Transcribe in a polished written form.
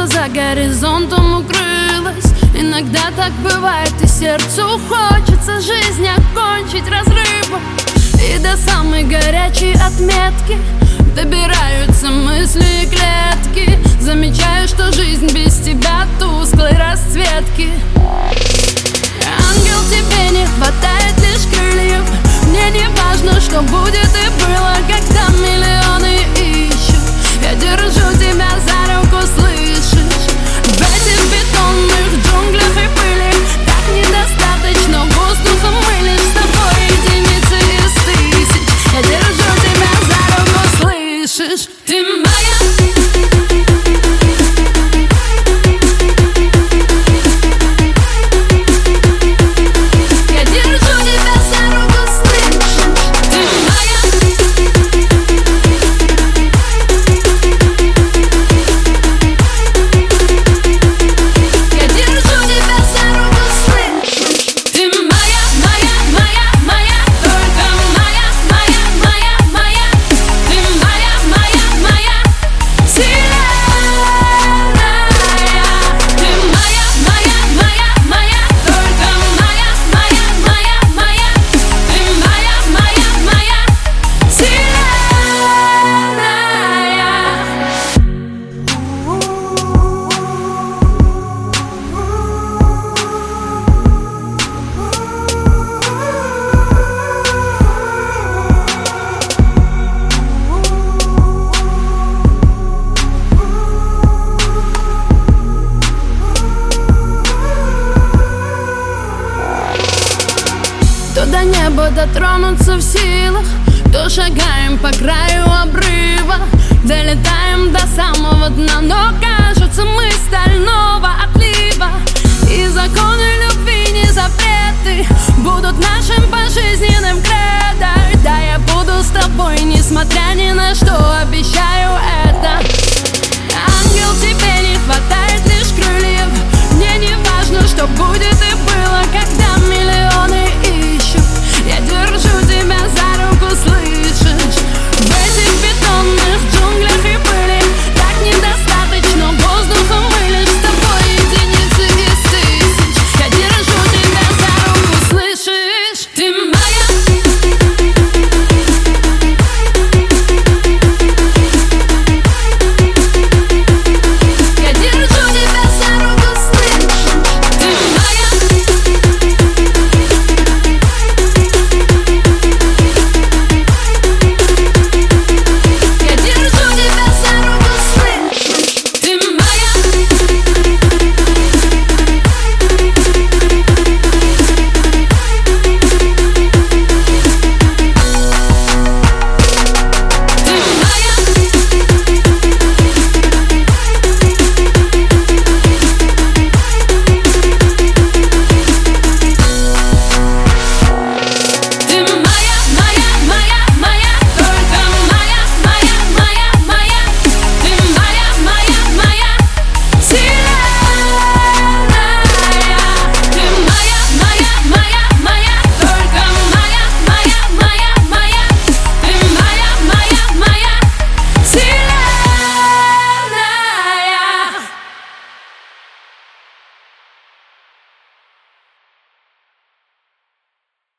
за горизонтом укрылась. Иногда так бывает, и сердцу хочется жизнь окончить разрывом. И до самой горячей отметки добираются мысли и клетки. Замечаю, что жизнь без тебя тусклой расцветки. Ангел, тебе не хватает лишь крыльев. Мне не важно, что будет и было, когда миллионы ищут. Я держу тебя за руку, слышишь? В этих бетонных джунглях и пыли так недостаточно воздуха, мы лишь с тобой единицы из тысяч. Я держу тебя за руку, слышишь? Ты моя. То до неба дотронуться в силах, то шагаем по краю обрыва. Долетаем до самого дна, но кажется, мы стального отлива. И законы любви, не запреты будут нашим пожизненным кредо. Да, я буду с тобой, несмотря ни на что, обещаю.